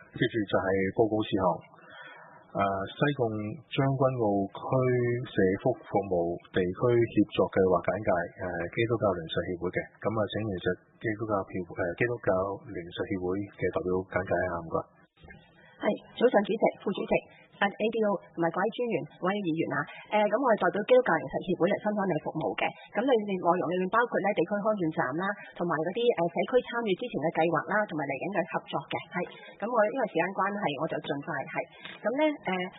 接住就係報告事項。西貢將軍澳區社福服務地區協作計劃簡介，基督教聯實協會嘅，咁請聯實基督教聯實協會嘅代表簡介一下，唔該。 係，早上主席、副主席、ADO 同埋各位專員、各位議員啊，咁我係代表基督教聯實協會嚟分享你服務嘅，咁你哋內容裏面包括咧地區康健站啦，同埋嗰啲社區參與之前嘅計劃啦，同埋嚟緊嘅合作嘅，係，咁我因為時間關係，我就盡快係，咁咧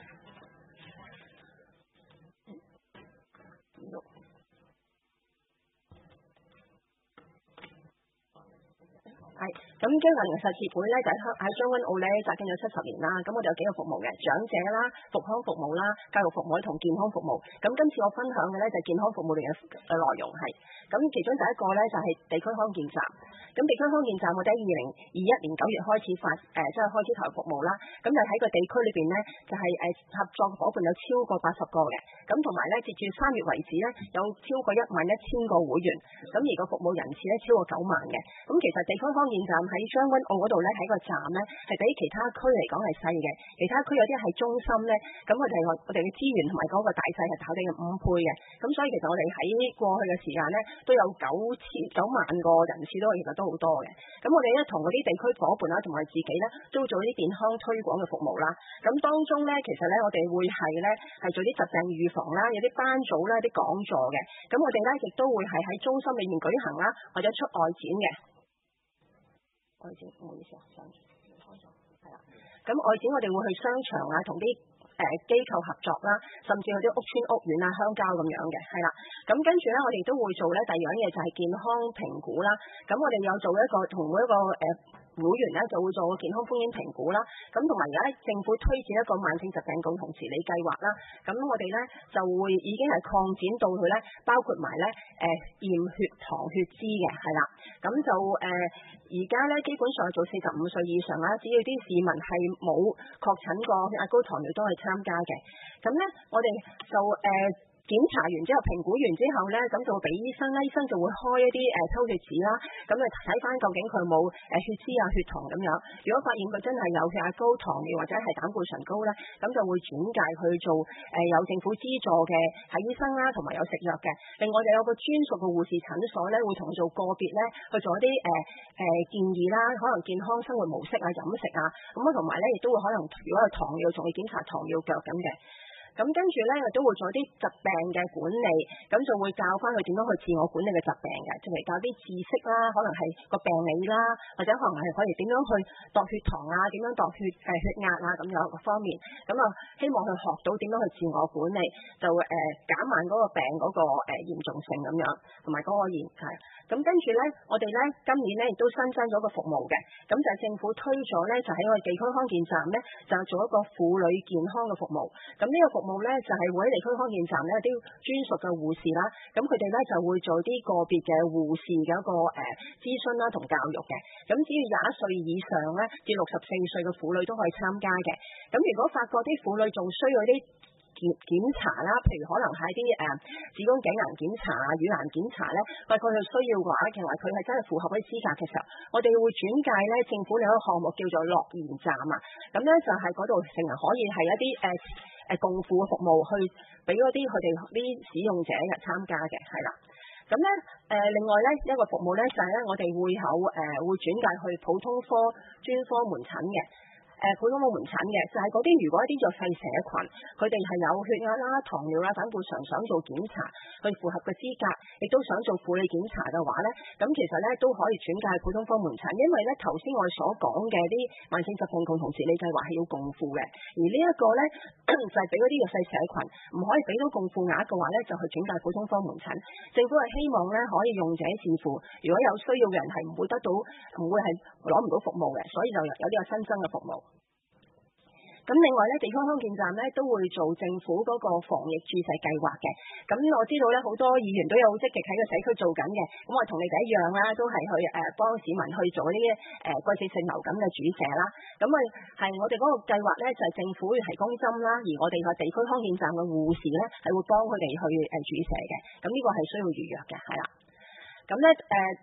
係，咁基督教聯實協會咧就喺將軍澳咧紮根咗70年啦，咁我哋有幾個服務嘅，長者啦、復康服務啦、教育服務同健康服務。咁今次我分享嘅咧就係健康服務裏嘅內容係，咁其中第一個咧就係地區康健站。咁地區康健站我哋喺2021年9月開始即係開始投入服務啦。咁就喺個地區裏邊咧就係合作伙伴有超過80個嘅，咁同埋咧截住3月為止咧有超過11000個會員，咁而個服務人次咧超過9萬嘅。咁其實地區康健站喺將軍澳嗰度咧，喺個站咧係比其他區嚟講係細嘅，其他區有啲係中心咧，咁我哋嘅資源同埋嗰個大細係跑地嘅5倍嘅，咁所以其實我哋喺過去嘅時間咧都有9萬個人次都其實都好多嘅，咁我哋咧同嗰啲地區伙伴啦，同埋自己咧都會做啲健康推廣嘅服務啦，咁當中咧其實咧我哋會係做啲疾病預防啦，有啲班組啦，有啲講座嘅，咁我哋咧亦都會係喺中心裏面舉行啦，或者出外展嘅。外展唔好意思啊，上係啦。咁外展我哋會去商場啊，同啲機構合作啦，甚至去啲屋邨屋苑啊、鄉郊咁樣嘅，係啦。咁跟住咧，我哋都會做咧第二樣嘢就係健康評估啦。咁我哋有做一個同每一個會員咧就會做個健康風險評估啦。咁同埋而家政府推薦一個慢性疾病共同治理計劃啦。咁我哋咧就會已經係擴展到去咧，包括埋咧驗血糖血脂嘅，係啦。咁就而家咧基本上做45歲以上啦，只要啲市民係冇確診過血壓高糖尿都係參加嘅。咁咧我哋就檢查完之後，評估完之後咧，咁就會俾醫生啦，醫生就會開一啲抽血紙啦，咁就睇翻究竟佢冇血脂啊、血糖咁樣。如果發現佢真係有血壓高、糖尿或者係膽固醇高咧，咁就會轉介去做有政府資助嘅睇醫生啦，同埋有食藥嘅。另外就有個專屬嘅護士診所咧，會同佢做個別咧去做一啲建議啦，可能健康生活模式啊、飲食啊，咁同埋咧亦都會可能如果有糖尿，仲會檢查糖尿腳咁嘅。咁跟住咧，亦都會做啲疾病嘅管理，咁就會教翻佢點樣去自我管理嘅疾病嘅，即係教啲知識啦，可能係個病理啦，或者可能係可以點樣去度血糖啊，點樣度血壓啊咁樣各方面，咁啊希望佢學到點樣去自我管理，就減慢嗰個病嗰個嚴重性咁樣，同埋嗰個咁跟住咧，我哋咧今年咧亦都新增咗個服務嘅，咁就係政府推咗咧，就喺我哋地區康健站咧，就做一個婦女健康嘅服務。咁呢個服務咧就係會喺地區康健站咧有啲專屬嘅護士啦，咁佢哋咧就會做啲個別嘅護士嘅一個諮詢啦同教育嘅。咁只要21歲以上咧至64歲嘅婦女都可以參加嘅。咁如果發覺啲婦女仲需要啲檢查啦，譬如可能係啲子宮頸癌檢查啊、乳癌檢查咧，或者佢需要嘅話，其實佢係真係符合啲資格嘅時候，我哋會轉介咧政府有一個項目叫做樂賢站啊，咁咧就係嗰度成日可以係一啲共付嘅服務去俾嗰啲佢哋啲使用者嘅參加嘅，係啦。咁咧另外咧一個服務咧就係咧我哋會轉介去普通科專科門診嘅。普通科門診嘅就係嗰啲如果一啲弱勢社群，佢哋係有血壓啦、糖尿啦、膽固醇想做檢查，去符合嘅資格，亦都想做婦女檢查嘅話咧，咁其實咧都可以轉介普通科門診，因為咧頭先我哋所講嘅啲慢性疾病共同治理計劃係要共付嘅，而呢一個咧就係俾嗰啲弱勢社群唔可以俾到共付額嘅話咧，就去轉介普通科門診。政府係希望咧可以用者自付，如果有需要嘅人係唔會攞唔到服務嘅，所以就有呢個新增嘅服務。咁另外咧，地區康健站咧都會做政府嗰個防疫注射計劃嘅。咁我知道咧，好多議員都有積極喺個社區做緊嘅。咁我同你哋一樣啦，都係去幫市民去做呢啲季節性流感嘅注射啦。咁係我哋嗰個計劃咧，就係政府會提供針啦，而我哋個地區康健站嘅護士咧係會幫佢哋去注射嘅。咁呢個係需要預約嘅，係啦。咁咧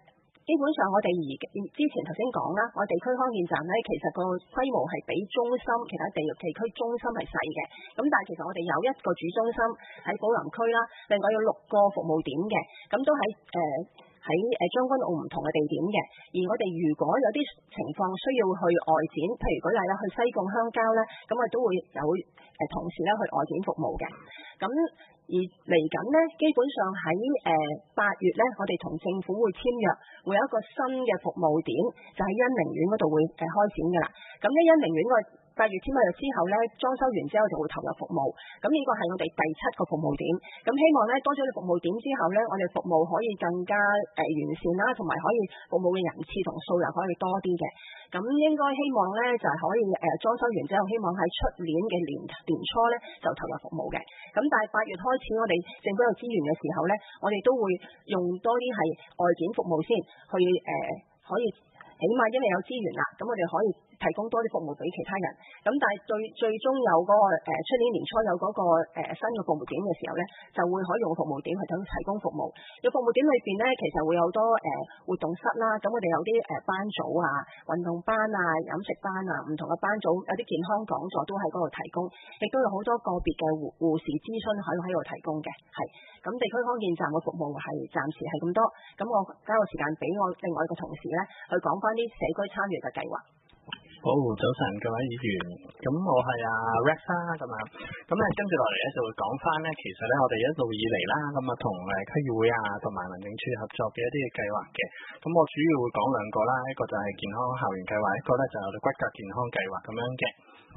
基本上我哋之前頭先講啦，我地區康健站咧，其實個規模係比中心其他地區中心係細嘅。咁但係其實我哋有一個主中心喺寶林區啦，另外有6個服務點嘅，咁都喺將軍澳唔同嘅地點嘅。而我哋如果有啲情況需要去外展，譬如舉例啦，去西貢鄉郊咧，咁我哋都會有同事咧去外展服務嘅。咁而嚟緊呢，基本上喺8月呢，我哋同政府會簽約，會有一個新嘅服務點，就喺恩寧苑嗰度會開展㗎啦。咁呢恩寧苑8月簽約之後呢，裝修完之後就會投入服務。咁呢個係我哋第7個服務點。咁希望呢，多咗個服務點之後呢，我哋服務可以更加完善啦，同埋可以服務嘅人次同數量可以多啲嘅。咁應該希望呢，就係可以裝修完之後，希望喺出年嘅年初呢就投入服務嘅。咁但係8月開始，我哋政府有資源嘅時候呢，我哋都會用多啲係外展服務先，去可以起碼因為有資源啦，咁我哋可以提供多啲服務俾其他人。咁但係最終有嗰個出年年初有嗰個新嘅服務點嘅時候呢，就會可以用服務點去提供服務。有服務點裏邊呢，其實會有好多活動室啦，咁我哋有啲班組啊、運動班啊、飲食班啊，唔同嘅班組有啲健康講座都喺嗰度提供，亦都有好多個別嘅護士諮詢可以喺度提供嘅。係咁，地區康健站嘅服務係暫時係咁多。咁我交個時間俾我另外一個同事呢，去講翻啲社區參與嘅計劃。 好，早晨各位議員，咁我係阿 Rex 啦，咁跟住落嚟咧就會講翻咧，其實咧我哋一路以嚟啦，咁同區議會啊同埋民政處合作嘅一啲嘅計劃嘅，咁我主要會講2個啦，一個就係健康校園計劃，一個咧就係我哋骨骼健康計劃咁樣嘅。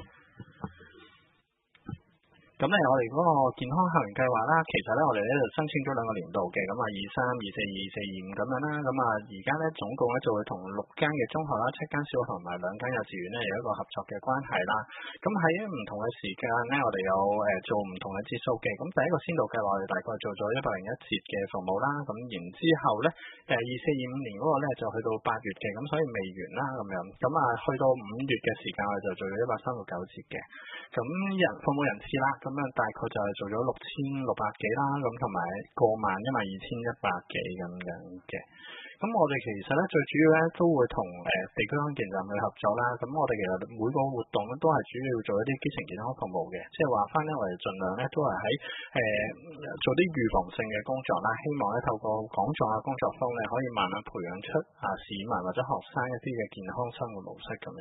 咁咧，我哋嗰個健康校園計劃啦，其實咧我哋咧就申請咗2個年度嘅，咁23、24、24、25咁樣啦。咁而家咧總共咧就會同6間嘅中學啦、7間小學同埋2間幼稚園咧有一個合作嘅關係啦。咁喺唔同嘅時間咧，我哋有做唔同嘅節數嘅。咁第一個先導計劃，我哋大概做咗101節嘅服務啦。咁然之後咧，24、25年嗰個咧就去到8月嘅，咁所以未完啦咁樣。咁去到5月嘅時間，我哋就做咗139節嘅。咁服務人次啦，咁樣大概就係做咗6600幾啦，咁同埋過萬12100幾咁樣嘅。咁我哋其實咧最主要咧都會同地區康健站去合作啦。咁我哋其實每個活動咧都係主要做一啲基層健康服務嘅，即係話翻咧我哋盡量咧都係喺做啲預防性嘅工作啦。希望咧透過講座啊、工作坊咧可以慢慢培養出市民或者學生一啲嘅健康生活模式咁樣。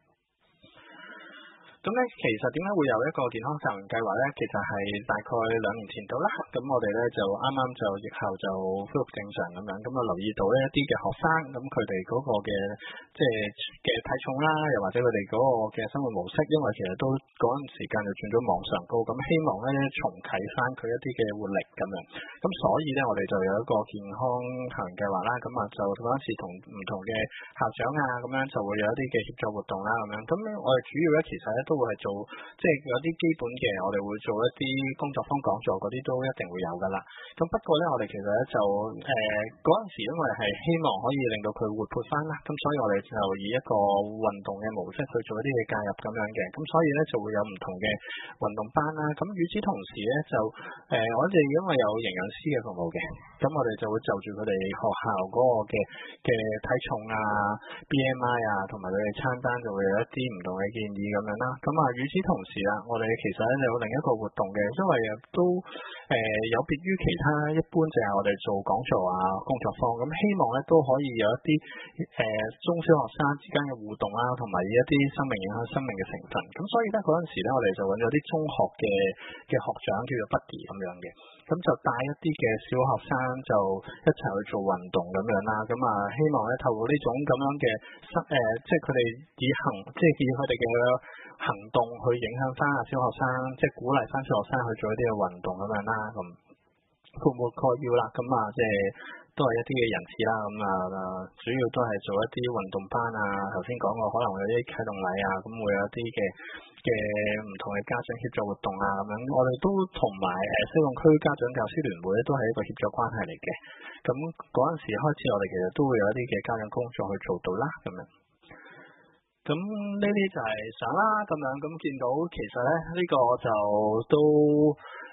咁咧，其實點解會有一個健康校園計劃咧？其實係大概2年前到啦。咁我哋咧就啱啱就疫後就恢復正常咁樣。咁留意到呢一啲嘅學生，咁佢哋嗰個嘅即係嘅體重啦，又或者佢哋嗰個嘅生活模式，因為其實都嗰陣時間就轉咗網上高，咁希望咧重啟翻佢一啲嘅活力咁樣。咁所以咧，我哋就有一個健康校園計劃啦。咁就嗰陣時同唔同嘅校長啊，咁樣就會有一啲嘅協作活動啦，咁樣。咁我哋主要咧其實咧都會係做，即係有啲基本嘅，我哋會做一啲工作坊講座嗰啲都一定會有噶啦。咁不過咧，我哋其實咧就嗰陣時因為係希望可以令到佢活潑翻啦，咁所以我哋就以一個運動嘅模式去做一啲嘅介入咁樣嘅。咁所以咧就會有唔同嘅運動班啦。咁與此同時咧就我哋因為有營養師嘅服務嘅，咁我哋就會就住佢哋學校嗰個嘅體重啊、BMI 啊，同埋佢哋餐單就會有一啲唔同嘅建議咁樣啦。咁與此同時啦，我哋其實咧有另一個活動嘅，因為都有別於其他一般就係我哋做講座啊、工作坊，咁希望咧都可以有一啲中小學生之間嘅互動啦，同埋一啲生命影響生命嘅成分。咁所以咧嗰陣時咧，我哋就揾咗啲中學嘅學長叫做 Buddy 咁樣嘅，咁就帶一啲嘅小學生就一齊去做運動咁樣啦。咁希望咧透過呢種咁樣嘅即係佢哋以佢哋嘅行動去影響翻小學生，即係鼓勵翻小學生去做一啲嘅運動咁樣啦。咁括要啦，咁即係都係一啲嘅人次啦。咁主要都係做一啲運動班啊。頭先講過可能會有啲啟動禮啊，咁會有一啲嘅唔同嘅家長協助活動啊咁樣。我哋都同埋西貢區家長教師聯會咧，都係一個協作關係嚟嘅。咁嗰陣時開始，我哋其實都會有一啲嘅家長工作去做到啦咁樣。咁呢啲就係相啦，咁樣咁見到其實咧呢個就都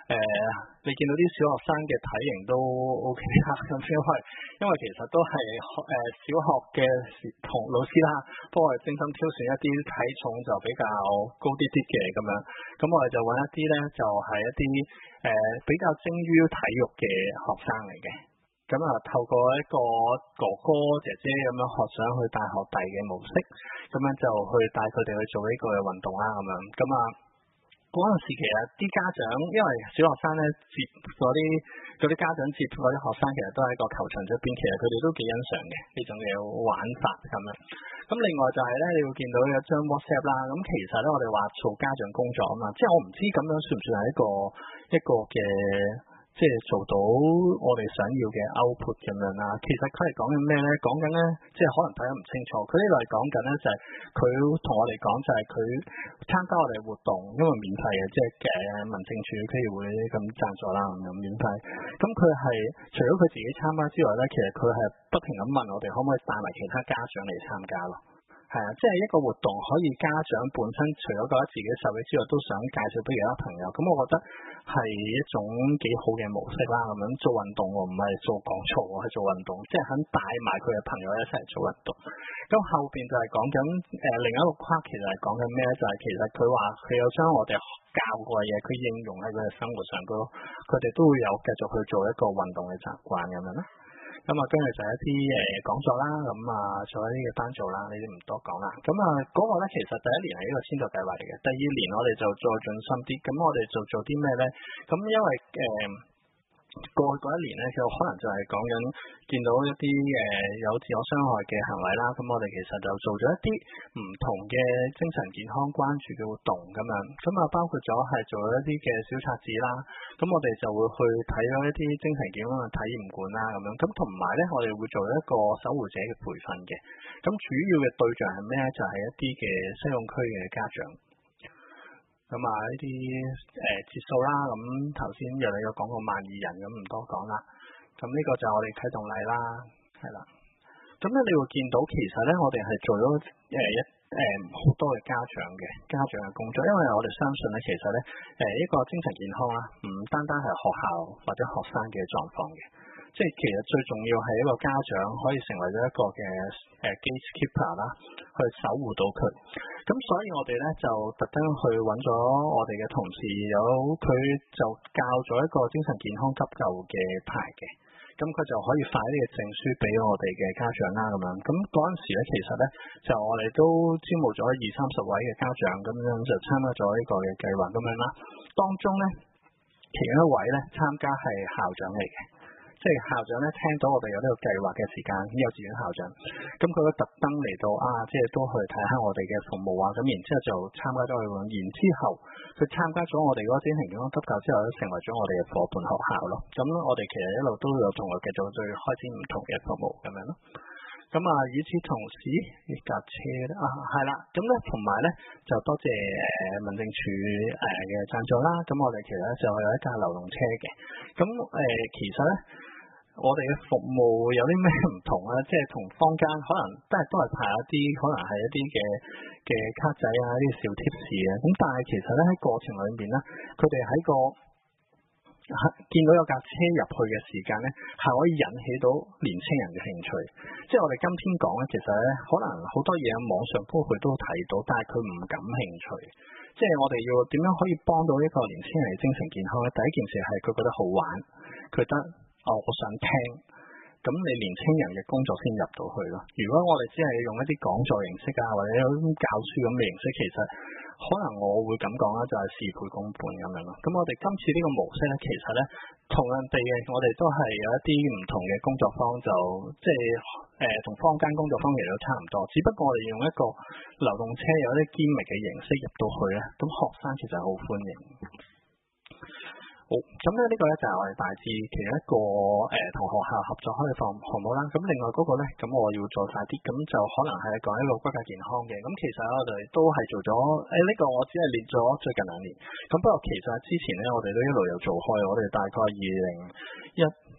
你見到啲小學生嘅體型都 OK 啦，咁因為其實都係小學嘅同老師啦，幫我哋精心挑選一啲體重就比較高啲嘅咁樣，咁我哋就揾一啲咧就係一啲比較精於體育嘅學生嚟嘅，咁啊透過一個哥哥姐姐咁樣學上去大學弟嘅模式，咁樣就去帶佢哋去做呢個嘅運動啦咁樣，咁啊。嗰陣時其實啲家長，因為小學生咧接嗰啲家長接嗰啲學生，其實都喺個球場側邊，其實佢哋都幾欣賞嘅呢種嘅玩法咁樣。咁另外就係咧，你會見到有張 WhatsApp 啦。咁其實咧，我哋話做家長工作啊嘛，即係我唔知咁樣算唔算係一個嘅。即係做到我哋想要嘅 output 咁樣啦。其實佢係講緊咩咧？講緊咧，即係可能睇得唔清楚。佢呢度係講緊咧，就係佢同我哋講，就係佢參加我哋活動，因為免費嘅，即係民政處區議會咁贊助啦，咁免費。咁佢係除咗佢自己參加之外咧，其實佢係不停咁問我哋可唔可以帶埋其他家長嚟參加咯。係啊，即係一個活動可以家長本身除咗覺得自己受益之外，都想介紹俾其他朋友。咁我覺得係一種幾好嘅模式啦。咁樣做運動喎，唔係做講座喎，係做運動，即係肯帶埋佢嘅朋友一齊做運動。咁後邊就係講緊另一個框，其實係講緊咩咧？就係其實佢話佢有將我哋教過嘅嘢，佢應用喺佢嘅生活上高，佢哋都會有繼續去做一個運動嘅習慣咁樣啦。咁啊，跟住就係一啲講座啦，咁啊做一啲嘅單做啦，呢啲唔多講啦。咁啊嗰個咧，其實第一年係一個先導計劃嚟嘅，第二年我哋就再盡心啲。咁我哋就做啲咩咧？咁因為過去嗰一年咧，就可能就係講緊見到一啲有自我傷害嘅行為啦。咁我哋其實就做咗一啲唔同嘅精神健康關注嘅活動咁樣。咁啊包括咗係做一啲嘅小冊子啦。咁我哋就會去睇咗一啲精神健康嘅體驗館啦咁樣。咁同埋咧，我哋會做一個守護者嘅培訓嘅。咁主要嘅對象係咩咧？就係一啲嘅西貢區嘅家長。咁啊呢啲節數啦，咁頭先又你有講過12,000人，咁唔多講啦。咁呢個就係我哋啟動禮啦，係啦。咁咧你會見到其實咧，我哋係做咗好多嘅家長嘅工作，因為我哋相信咧，其實咧一個精神健康啦，唔單單係學校或者學生嘅狀況嘅，即係其實最重要係一個家長可以成為咗一個嘅gatekeeper 啦，去守護到佢。咁所以我哋咧就特登去揾咗我哋嘅同事，佢就教咗一個精神健康急救嘅牌嘅，咁佢就可以發呢個證書俾我哋嘅家長啦咁樣。咁嗰陣時咧，其實咧就我哋都招募咗20-30位嘅家長，咁樣就參加咗呢個嘅計劃咁樣啦。當中咧，其中一位咧參加係校長嚟嘅。即係校長咧，聽到我哋有呢個計劃嘅時間，幼稚園校長，咁佢都特登嚟到即係都去睇下我哋嘅服務啊，咁然之後就參加咗去，然之後佢參加咗我哋嗰個精神健康急救之後，都成為咗我哋嘅夥伴學校咯。咁我哋其實一路都有同佢繼續去開展唔同嘅服務咁樣咯。咁啊，與此同時呢架車咧係啦，咁咧同埋咧就多謝民政處嘅贊助啦。咁我哋其實就有一架流動車嘅。咁其實咧，我哋嘅服務有啲咩唔同咧？即係同坊間可能都係派一啲可能係一啲嘅卡仔啊，啲小貼士啊。咁但係其實咧喺過程裏面咧，佢哋喺見到有架車入去嘅時間咧，係可以引起到年青人嘅興趣。即係我哋今天講咧，其實咧可能好多嘢網上佢都睇到，但係佢唔感興趣。即係我哋要點樣可以幫到一個年輕人嘅精神健康咧？第一件事係佢覺得好玩，佢覺得我想聽。咁你年青人嘅工作先入到去咯。如果我哋只係用一啲講座形式啊，或者有啲教書咁嘅形式，其實可能我會咁講啦，就係事倍功半咁樣咯。咁我哋今次呢個模式咧，其實咧同人哋嘅我哋都係有一啲唔同嘅工作坊，就即係同坊間工作坊其實都差唔多，只不過我哋用一個流動車有一啲堅密嘅形式入到去咧，咁學生其實好歡迎。好，咁咧呢個咧就係我哋大致其中一個同學校合作開嘅項目啦。咁另外嗰個咧，咁我要做快啲，咁就可能係講一個骨骼健康嘅。咁其實我哋都係做咗呢個我只係列咗最近2年。咁不過其實之前咧，我哋都一路有做開。我哋大概2018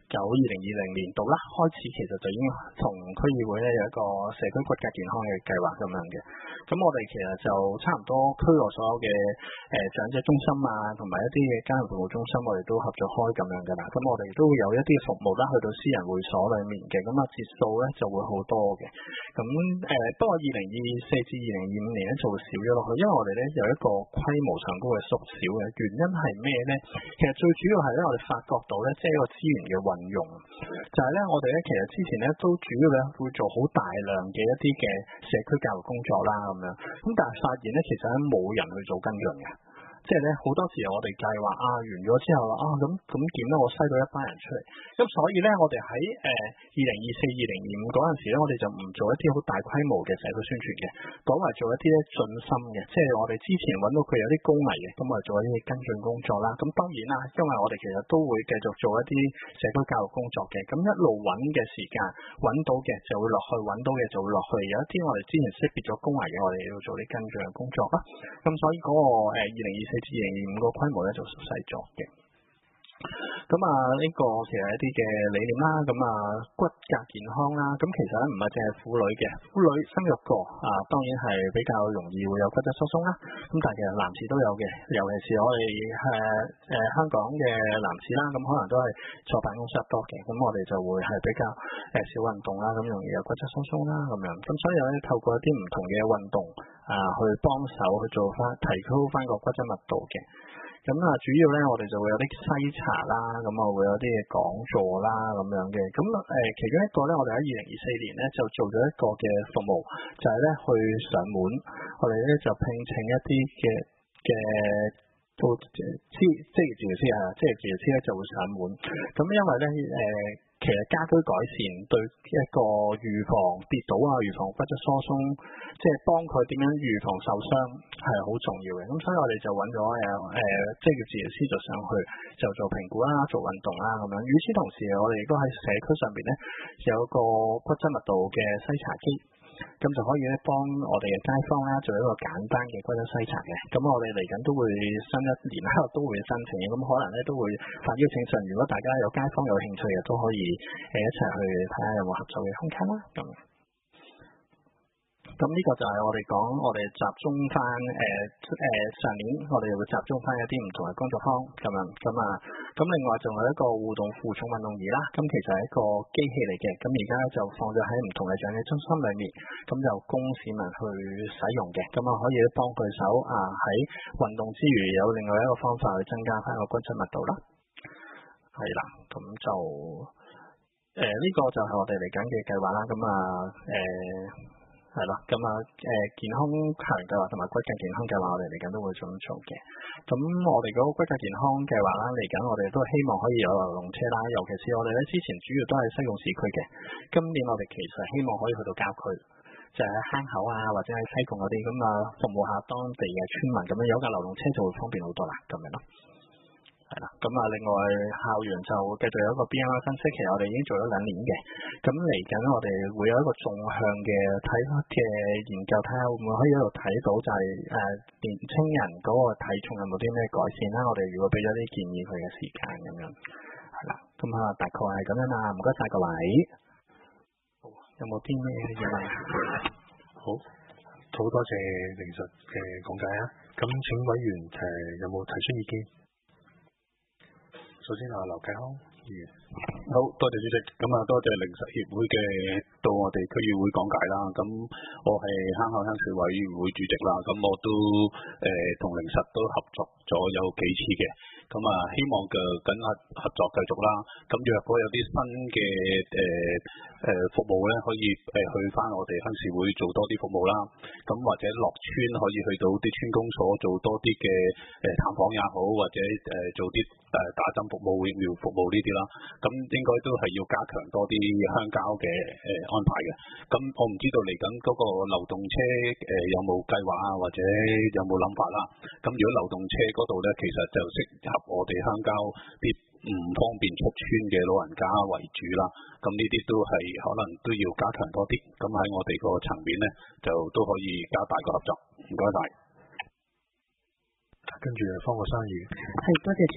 2019-2020年度啦，開始其實就已經同區議會咧有一個社區骨骼健康嘅計劃咁樣嘅。咁我哋其實就差唔多區內所有嘅長者中心啊，同埋一啲嘅家庭服務中心，我哋都合作開咁樣㗎啦。咁我哋都會有一啲服務啦，去到私人會所裡面嘅，咁啊節數咧就會好多嘅。咁不過2024至2025年咧就會少咗落去，因為我哋咧有一個規模上高嘅縮小嘅原因係咩咧？其實最主要係咧我哋發覺到咧，即係一個資源嘅運用，就係咧我哋咧其實之前咧都主要咧會做好大量嘅一啲嘅社區教育工作啦咁樣，咁但係發現咧其實咧冇人去做跟進嘅。即係咧好多時我哋計劃完咗之後咁點咧？我篩到一班人出嚟，咁所以咧我哋喺2024-2025嗰陣時咧，我哋就唔做一啲好大規模嘅社區宣傳嘅，講埋做一啲咧盡心嘅，即係我哋之前揾到佢有啲高危嘅，咁我哋做一啲跟進工作啦。咁當然啦，因為我哋其實都會繼續做一啲社區教育工作嘅，咁一路揾嘅時間揾到嘅就會落去，揾到嘅就會落去。有一啲我哋之前識別咗高危嘅，我哋要做啲跟進嘅工作啦。咁所以嗰個2024至2025個規模咧就縮細咗嘅。咁呢個其實一啲嘅理念啦，咁骨骼健康啦，咁其實咧唔係淨係婦女嘅，婦女生育過當然係比較容易會有骨質疏鬆啦。咁但係其實男士都有嘅，尤其是我哋香港嘅男士啦，咁可能都係坐辦公室多嘅，咁我哋就會係比較少運動啦，咁容易有骨質疏鬆啦咁樣。咁所以咧透過一啲唔同嘅運動去幫手去做翻提高翻個骨質密度嘅。咁主要咧，我哋就會有啲篩查啦，咁會有啲嘅講座啦，咁樣嘅。咁其中一個咧，我哋喺2024年咧就做咗一個嘅服務，就係咧去上門，我哋咧就聘請一啲嘅做職業治療師職業治療師咧就會上門。咁因為咧其實家居改善對一個預防跌倒預防骨質疏鬆，即係幫佢點樣預防受傷係好重要嘅。咁所以我哋就揾咗職業治療師就上去就做評估啦，做運動啦咁樣。與此同時，我哋亦都喺社區上邊咧有一個骨質密度嘅篩查機，咁就可以咧幫我哋嘅街坊啦做一個簡單嘅骨質篩查嘅。咁我哋嚟緊都會新一年都會申請嘅，咁可能咧都會發邀請信。如果大家有街坊有興趣嘅，都可以一齊去睇下有冇合作嘅空間啦。咁呢個就係我哋講，我哋集中翻上年我哋會集中翻一啲唔同嘅工作坊咁樣。咁另外仲有一個互動負重運動儀啦，咁其實係一個機器嚟嘅，咁而家就放咗喺唔同嘅長者中心裏面，咁就供市民去使用嘅，咁可以幫佢手喺運動之餘有另外一個方法去增加翻個骨質密度啦。係啦，咁就呢個就係我哋嚟緊嘅計劃啦。係啦，健康客人計劃同埋骨骼健康計劃，我哋嚟緊都會咁做嘅。咁我哋嗰個骨骼健康計劃啦，嚟緊我哋都希望可以有流動車啦，尤其是我哋咧之前主要都係西貢市區嘅，今年我哋其實希望可以去到郊區，就係坑口或者喺西貢嗰啲咁服務下當地嘅村民，咁樣有架流動車就會方便好多啦，咁樣咯。係啦，咁另外校園就繼續有一個 BMI 分析，其實我哋已經做咗2年嘅，咁嚟緊我哋會有一個縱向嘅睇嘅研究，睇下會唔會可以喺度睇到就係年青人嗰個體重有冇啲咩改善啦。我哋如果俾咗啲建議佢嘅時間咁樣，係啦，咁大概係咁樣啦。唔該晒各位。好，有冇啲咩嘢問？ 好多謝凌實嘅講解啊。咁請委員有冇提出意見？首先劉繼康議員， 好多謝主席，咁多謝靈實協會嘅到我哋區議會講解啦。咁我係坑口鄉事委員會主席啦，咁我都同靈實都合作咗有幾次嘅，咁希望嘅緊合作繼續啦。咁若果有啲新嘅服務咧，可以去翻我哋鄉事會做多啲服務啦。咁或者落村可以去到啲村公所做多啲嘅探訪也好，或者做啲打針服務、疫苗服務呢啲啦。咁應該都係要加強多啲鄉郊嘅安排嘅。咁我唔知道嚟緊嗰個流動車有冇計劃或者有冇諗法啦。咁如果流動車嗰度咧，其實就適合我哋鄉郊啲唔方便出村嘅老人家為主啦。咁呢啲都係可能都要加強多啲。咁喺我哋個層面咧，就都可以加大個合作。唔該晒。 跟住方國珊議員， 係多謝主席。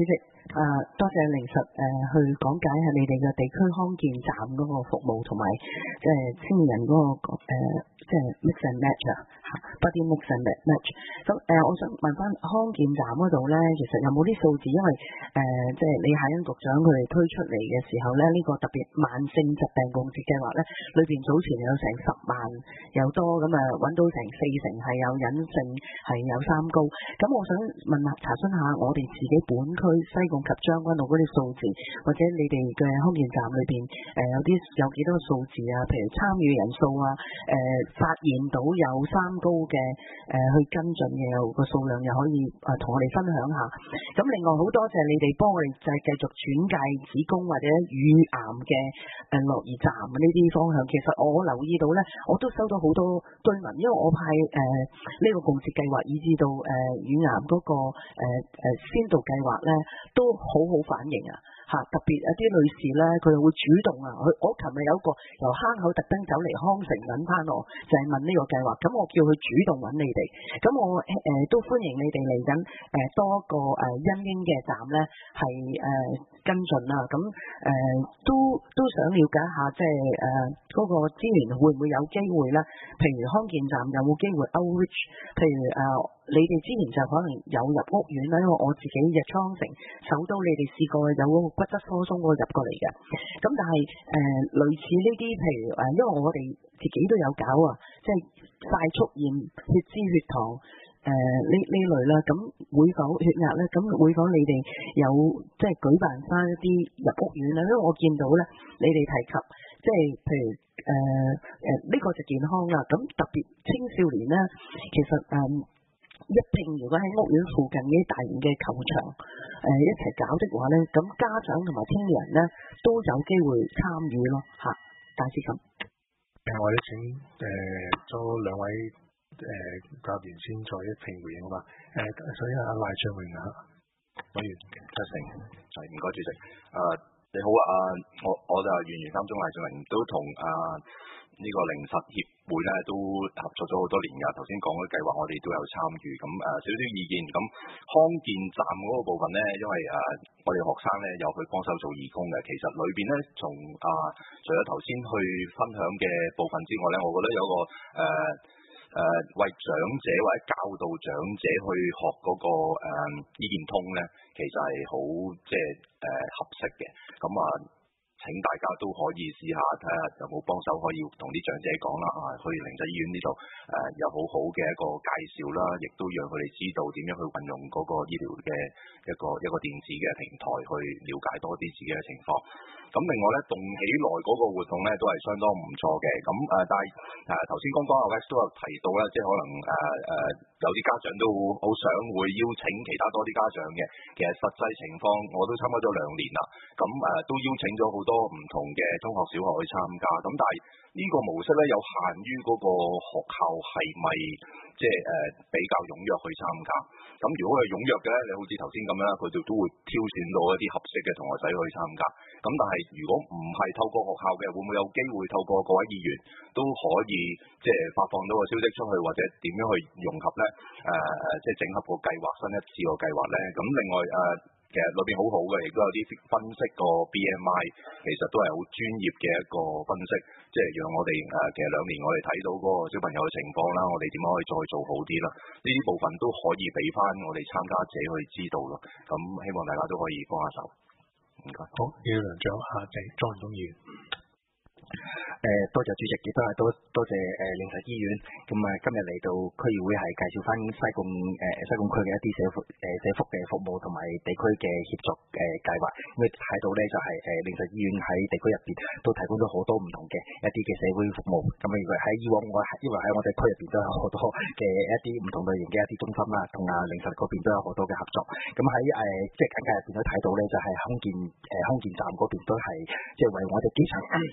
多謝靈實去講解下你哋嘅地區康健站嗰個服務，同埋即係青年人嗰個即係 mix and match body mix and match。咁我想問翻康健站嗰度咧，其實有冇啲數字？因為即係李夏茵局長佢哋推出嚟嘅時候咧，呢個特別慢性疾病共治計劃咧，裏邊早前有成10萬有多，咁揾到成40%係有隱性係有三高。咁我想查詢下我哋自己本區西貢及將軍澳嗰啲數字，或者你哋嘅康健站裏邊有幾多個數字啊？譬如參與人數啊，發現到有三高嘅去跟進嘅有個數量，又可以同我哋分享下。咁另外好多謝你哋幫我哋就係繼續轉介子宮或者乳癌嘅樂兒站呢啲方向。其實我留意到咧，我都收到好多居民，因為我派呢個共治計劃以至到乳癌嗰個先導計劃咧，都好反應啊！特別一啲女士咧，佢會主動啊！我琴日有一個由坑口特登走嚟康城揾翻我，就係問呢個計劃。咁我叫佢主動揾你哋。咁我都歡迎你哋嚟緊多個欣嬰嘅站咧，係跟進啦。咁都想了解下，即係嗰個資源會唔會有機會咧？譬如康健站有冇機會 outreach？ 譬如你哋之前就可能有入屋苑啦，因為我自己日昌城首都，你哋試過有嗰個骨質疏鬆嗰個入過嚟嘅。咁但係類似呢啲，譬如因為我哋自己都有搞啊，即係快速驗血脂、血糖呢類啦。咁會否血壓咧？咁會否你哋有即係舉辦翻一啲入屋苑咧？因為我見到咧，你哋提及即係譬如呢個就健康啦。咁特別青少年咧，其實一併如果喺屋苑附近啲大型嘅球場一齊搞的話咧，咁家長同埋青年人咧都有機會參與咯嚇。大致咁。 我哋請咗兩位教員先再一併回應好嘛？所以賴卓榮委員， 7成係唔該主席。你好啊，我就係元三中賴卓榮，都同呢個靈實協會咧都合作咗好多年㗎。頭先講嗰啲計劃，我哋都有參與。咁少少意見。咁康健站嗰個部分咧，因為我哋學生咧有去幫手做義工嘅。其實裏邊咧，除咗頭先去分享嘅部分之外咧，我覺得有個為長者或者教導長者去學嗰個醫健通咧，其實係好即係合適嘅。咁請大家都可以試下睇下有冇幫手可以同啲長者講啦，去靈實醫院呢度有好好嘅一個介紹啦，亦都讓佢哋知道點樣去運用嗰個醫療嘅一個電子嘅平台去了解多啲自己嘅情況。咁另外咧，動起來嗰個活動咧都係相當唔錯嘅。咁但係頭先剛剛阿 Rex 都有提到咧，即係可能有啲家長都好想會邀請其他多啲家長嘅。其實實際情況我都參加咗2年啦，咁都邀請咗好多唔同嘅中學、小學去參加。咁但係呢個模式咧有限於嗰個學校係咪即係比較踴躍去參加。咁如果係踴躍嘅咧，你好似頭先咁樣，佢哋都會挑選到一啲合適嘅同學仔去參加。咁但係如果唔係透過學校嘅，會唔會有機會透過各位議員都可以即係發放到個消息出去，或者點樣去融合咧？即係整合個計劃，新一次個計劃咧。咁另外其實裏邊好好嘅，亦都有啲分析個 BMI， 其實都係好專業嘅一個分析，即係讓我哋其實2年我哋睇到嗰個小朋友嘅情況啦，我哋點樣可以再做好啲啦？呢啲部分都可以俾翻我哋參加者去知道咯。咁希望大家都可以幫下手。唔該。好， 要梁長下地莊榮東議員。 多謝主席，亦都係多謝靈實醫院。咁今日嚟到區議會係介紹翻西貢區嘅一啲社福嘅服務同埋地區嘅協作計劃。咁睇到咧就係靈實醫院喺地區入邊都提供咗好多唔同嘅一啲嘅社會服務。咁如果喺以往因為喺我哋區入邊都有好多嘅一啲唔同類型嘅一啲中心啦，同靈實嗰邊都有好多嘅合作。咁喺即係簡介入邊都睇到咧，就係康健站嗰邊都係即係為我哋基層嘅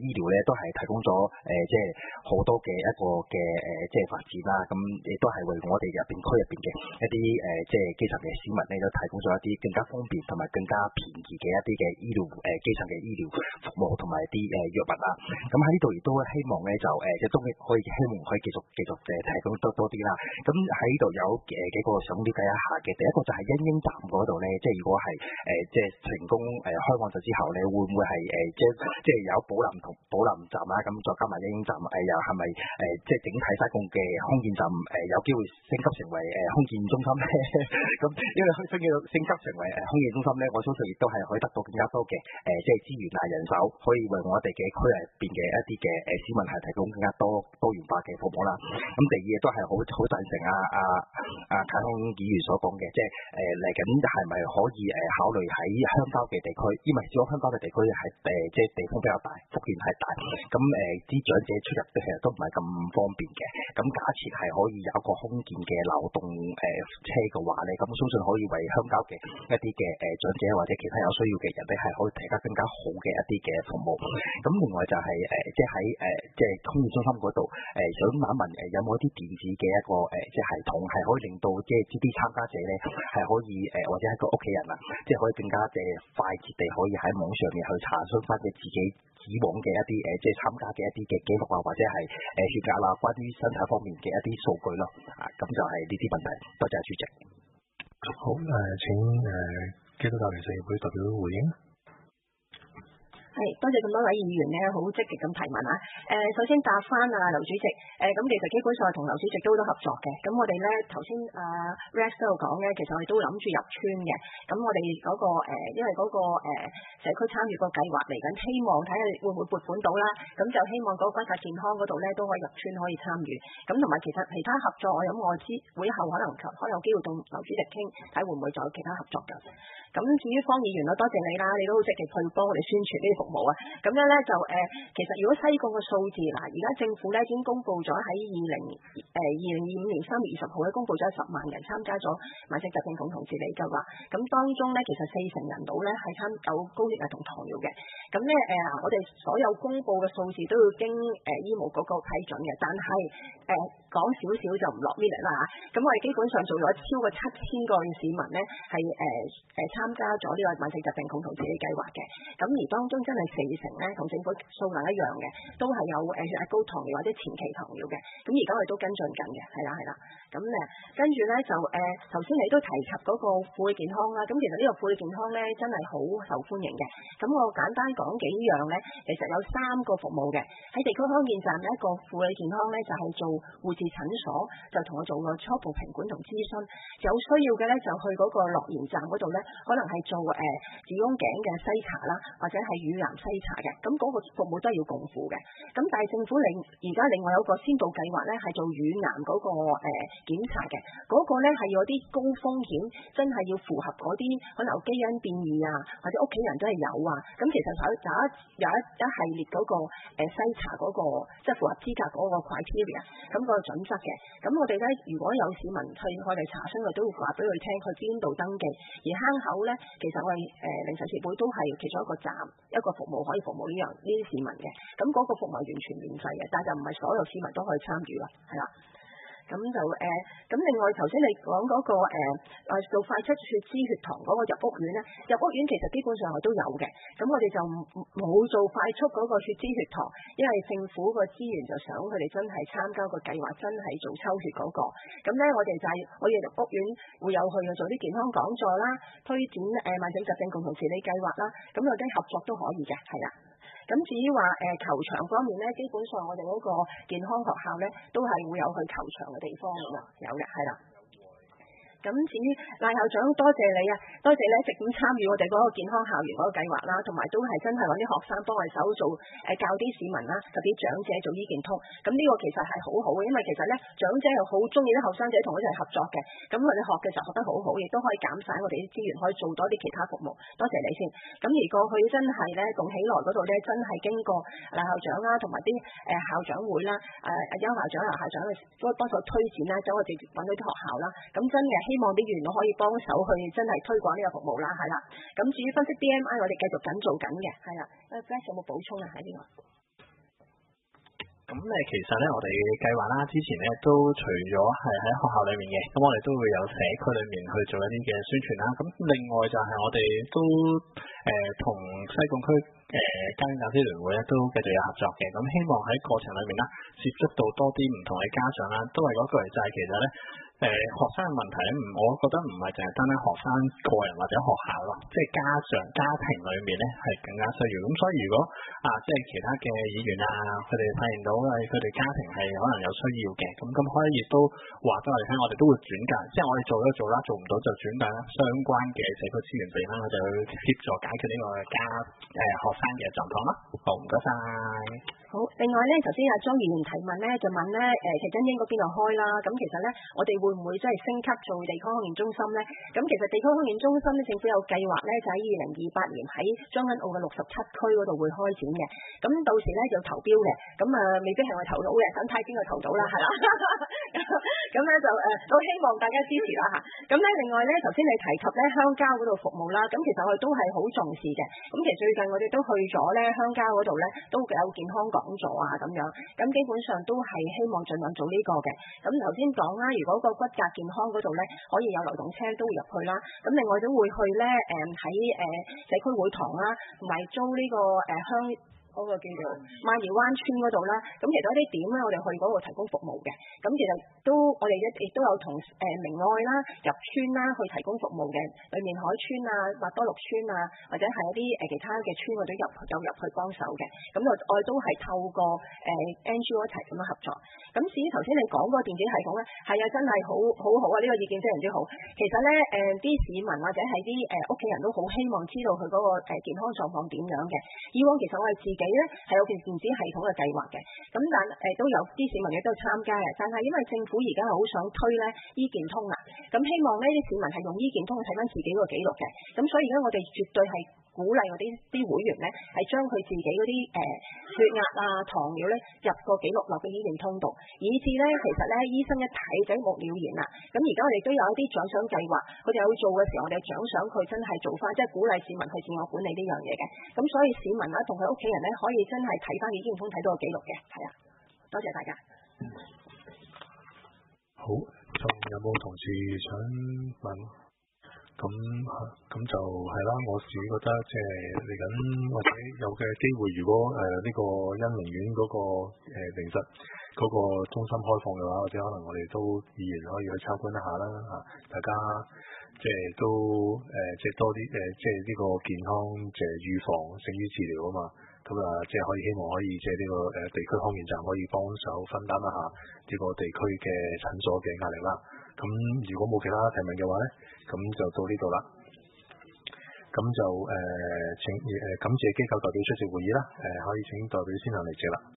醫療咧都係提供咗即係好多嘅一個嘅即係發展啦。咁亦都係為我哋區入邊嘅一啲即係基層嘅市民咧，都提供咗一啲更加方便同埋更加便宜嘅一啲嘅醫療基層嘅醫療服務同埋啲藥物啦。咁喺呢度亦都希望咧就即係都可以希望可以繼續提供多啲啦。咁喺呢度有幾個想了解一下嘅，第一個就係欣英站嗰度咧，即係如果係即係成功開放咗之後咧，會唔會係即係有寶林站啦，咁再加埋欣英站，又係咪即係整體西貢嘅康健站有機會升級成為康健中心咧？咁因為升級成為康健中心咧，我相信亦都係可以得到更加多嘅即係資源啊人手，可以為我哋嘅區入邊嘅一啲嘅市民係提供更加多元化嘅服務啦。咁第二亦都係好贊成啟康議員所講嘅，即係嚟緊係咪可以考慮喺鄉郊嘅地區，因為小鄉郊嘅地區係即係地方比較大，幅員係大，咁啲長者出入其實都唔係咁方便嘅。咁假設係可以有一個空健嘅流動車嘅話咧，咁我相信可以為鄉郊嘅一啲嘅長者或者其他有需要嘅人咧，係可以提供更加好嘅一啲嘅服務。咁另外就係即係喺即係康健中心嗰度想問一問有冇一啲電子嘅一個即係系統係可以令到即係呢啲參加者咧係可以或者係個屋企人啊，即係可以更加快捷地可以喺網上面去查詢翻嘅自己以往嘅一啲即係參加嘅一啲嘅記錄啊，或者係血壓啦，關於身體方面嘅一啲數據咯。咁就係呢啲問題。多謝主席。 好，請基督教聯社協會代表回應。 係，多謝咁多位議員咧，好積極咁提問啊！首先答翻劉主席，咁其實基本上同劉主席都好多合作嘅。咁我哋咧頭先Rex 都有講咧，其實我哋都諗住入村嘅。咁我哋嗰個因為嗰個社區參與個計劃嚟緊，希望睇下會唔會撥款到啦。咁就希望嗰個關卡健康嗰度咧都可以入村可以參與。咁同埋其實其他合作，我諗我知會後可能有機會同劉主席傾，睇會唔會再有其他合作㗎。咁至於方議員咯，多謝你啦，你都好積極去幫我哋宣傳呢啲服務啊。咁樣咧就其實如果西貢嘅數字嗱，而家政府咧已經公布咗喺2025年3月20號咧公布咗10萬人參加咗慢性疾病共同治理計劃。咁當中咧其實40%人到咧係參有高血壓同糖尿嘅。咁咧我哋所有公布嘅數字都要經醫務局個批准嘅，但係講少少就唔落 minute 啦。咁我哋基本上做咗超過7000個市民咧係參加咗呢個慢性疾病共同治理計劃嘅。咁而當中真係40%咧同政府數量一樣嘅，都係有血壓高、糖尿或者前期糖尿嘅。咁而家我哋都跟進緊嘅，係啦。咁跟住咧就頭先你都提及嗰個婦女健康啦。咁其實呢個婦女健康咧真係好受歡迎嘅。咁我簡單講幾樣咧，其實有3個服務嘅。喺地區康健站一個婦女健康咧就係做護士診所，就同我做個初步評估同諮詢。有需要嘅咧就去嗰個樂賢站嗰度咧，可能係做子宮頸嘅篩查啦，或者係乳癌篩查嘅。咁嗰個服務都係要共付嘅。咁但係政府而家另外有個先導計劃咧，係做乳癌嗰個檢查嘅。嗰個咧係有啲高風險，真係要符合嗰啲可能有基因變異啊，或者屋企人都係有啊。咁其實有一系列嗰個篩查嗰個即係符合資格嗰個 criteria， 咁個準則嘅。咁我哋咧如果有市民去我哋查詢，我都會話俾佢聽去邊度登記。而坑口咧，其實我哋靈實協會都係其中一個站，一個服務可以服務呢啲市民嘅。咁嗰個服務完全免費嘅，但就唔係所有市民都可以參與啦，係啦。咁就咁另外頭先你講嗰個做快速血脂血糖嗰個入屋苑咧，入屋苑其實基本上我都有嘅。咁我哋就冇做快速嗰個血脂血糖，因為政府個資源就想佢哋真係參加個計劃，真係做抽血嗰個。咁咧我哋就係我哋入屋苑會有去做啲健康講座啦，推展慢性疾病共同治理計劃啦。咁有啲合作都可以嘅，係啦。咁至於話球場方面咧，基本上我哋嗰個健康學校咧，都係會有去球場嘅地方㗎嘛，有嘅，係啦。咁至於賴校長，多謝你啊，多謝你一直咁參與我哋嗰個健康校園嗰個計劃啦，同埋都係真係揾啲學生幫我哋手做教啲市民啦，特別長者做醫健通。咁呢個其實係好好嘅，因為其實咧長者又好中意啲後生仔同佢一齊合作嘅，咁佢哋學嘅時候學得好好，亦都可以減省我哋啲資源，可以做多啲其他服務。多謝你先。咁而過去真係咧，共喜來嗰度咧，真係經過賴校長啦，同埋啲校長會啦，邱校長、劉校長去幫手推薦啦，走我哋揾到啲學校啦。咁真嘅希望啲員都可以幫手去真係推廣呢個服務啦，係啦。咁至於分析 BMI，我哋繼續緊做緊嘅，係啦。Flash 有冇補充啊？喺呢個？ 咁其實咧，我哋計劃啦，之前咧都除咗係喺學校裏面嘅，咁我哋都會有社區裏面去做一啲嘅宣傳啦。咁另外就係我哋都同西貢區家長教師聯會咧都繼續有合作嘅。咁希望喺過程裏面啦，接觸到多啲唔同嘅家長啦，都係嗰句就係其實咧。學生嘅問題咧，我覺得唔係淨係單單學生個人或者學校咯，即係家庭裏面咧係更加需要。咁所以如果即係其他嘅議員啊，佢哋發現到佢哋家庭係可能有需要嘅，咁可以亦都話俾我哋聽，我哋都會轉介，即係我哋做咗做啦，做唔到就轉介啦相關嘅社區資源俾翻佢哋去協助解決呢個學生嘅狀況啦。好，唔該晒。 好，另外咧，頭先阿莊議員提問咧，就問咧，其實欣英嗰邊度開啦，咁其實咧，我哋會唔會即係升級做地區康健中心咧？咁其實地區康健中心咧，政府有計劃咧，就喺2028年喺將軍澳嘅67區嗰度會開展嘅。咁到時咧就投標嘅，咁未必係我投到嘅，等睇邊個投到啦，係啦。咁咧就都希望大家支持啦嚇。咁咧另外咧，頭先你提及咧鄉郊嗰度服務啦，咁其實我哋都係好重視嘅。咁其實最近我哋都去咗咧鄉郊嗰度咧，都有健康講座啊咁樣。咁基本上都係希望盡量做呢個嘅。咁頭先講啦，如果個骨骼健康嗰度咧可以有流動車都會入去啦。咁另外都會去咧喺社區會堂啦，同埋租呢個嗰個叫做馬兒灣村嗰度啦，咁其實一啲點咧，我哋去嗰度提供服務嘅。咁其實我哋亦都有同明愛啦、入村啦去提供服務嘅，對面海村啊、麥多綠村啊，或者係一啲其他嘅村我都有入去幫手嘅。咁我哋都係透過NGO 一齊咁樣合作。咁至於頭先你講嗰個電子系統咧，係啊，真係好好啊！呢個意見非常之好。其實咧啲市民或者係啲屋企人都好希望知道佢嗰個健康狀況點樣嘅。以往其實我哋自己咧係有件電子系統嘅計劃嘅，咁但都有啲市民亦都參加嘅，但係因為政府而家係好想推咧醫健通啊，咁希望呢啲市民係用醫健通去睇翻自己個記錄嘅，咁所以而家我哋絕對係鼓勵嗰啲會員咧係將佢自己嗰啲血壓啊、糖尿咧入個記錄落嘅醫健通度，以至咧其實咧醫生一睇就一目了然啦。咁而家我哋都有一啲獎賞計劃，佢哋去做嘅時候，我哋獎賞佢真係做翻，即係鼓勵市民去自我管理呢樣嘢嘅。咁所以市民啦同佢屋企人咧可以真係睇翻醫健通睇到個記錄嘅，係啊，多謝大家。 好，仲有冇同事想問？咁就係啦，我自己覺得即係嚟緊或者有嘅機會，如果呢個恩寧苑嗰個靈實嗰個中心開放嘅話，或者可能我哋都議員可以去參觀一下啦嚇，大家即係都即係多啲即係呢個健康即係預防勝於治療啊嘛，咁即係希望可以即係呢個地區康健站可以幫手分擔一下呢個地區嘅診所嘅壓力啦。咁如果冇其他提問嘅話咧，咁就到呢度啦。咁就請感謝機構代表出席會議啦。可以請代表先行離席啦。